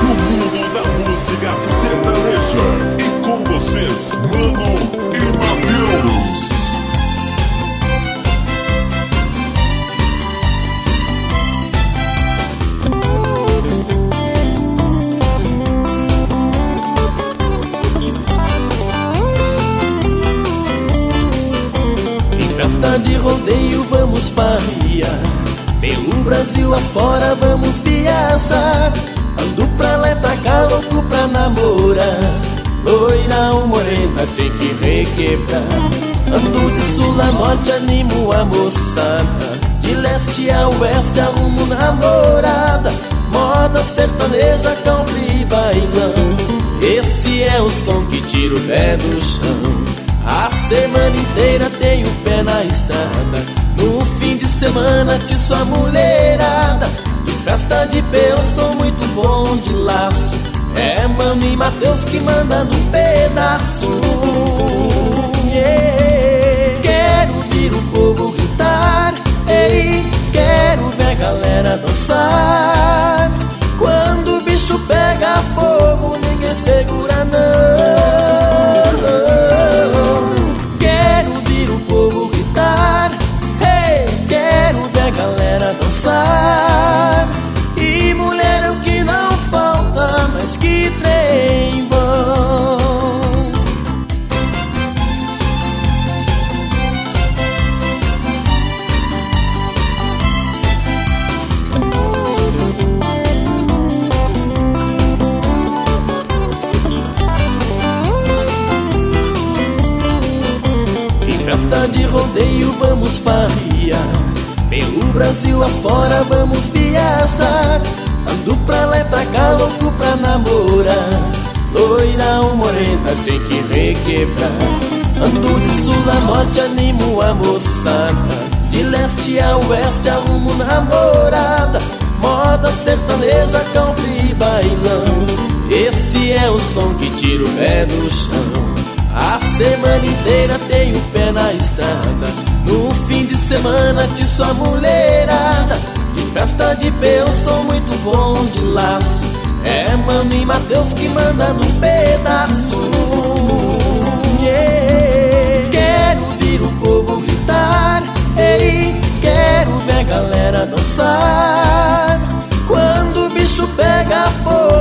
no mundo da música sertaneja. E com vocês, Mano e Matheus. Festa de rodeio vamos farrear, pelo Brasil afora vamos viajar. Ando pra lá e pra cá, louco pra namorar. Loira ou morena tem que requebrar. Ando de sul a norte, animo a moçada. De leste a oeste arrumo namorada. Moda sertaneja, country e bailão. Esse é o som que tira o pé do chão. A semana inteira tenho o pé na estrada. No fim de semana atiço a mulherada. De festa de pé eu sou muito bom de laço. É Mano e Matheus que manda no pedaço. Yeah. Quero ouvir o povo gritar, ei, quero ver a galera dançar. Quando o bicho pega fogo ninguém segura não. Galera dançar. E mulher é o que não falta, mas que trem bom. Em festa de rodeio vamos farrear, pelo Brasil afora vamos viajar. Ando pra lá e pra cá, louco pra namorar. Loira ou morena tem que requebrar. Ando de sul a norte, animo a moçada. De leste a oeste arrumo namorada. Moda sertaneja, country e bailão. Esse é o som que tira o pé do chão. A semana inteira tenho o pé na estrada. No fim de semana atiço a mulherada. De festa de pé eu sou muito bom de laço. É Mano e Matheus que manda no pedaço. Yeah. Quero ouvir o povo gritar, ei, quero ver a galera dançar. Quando o bicho pega fogo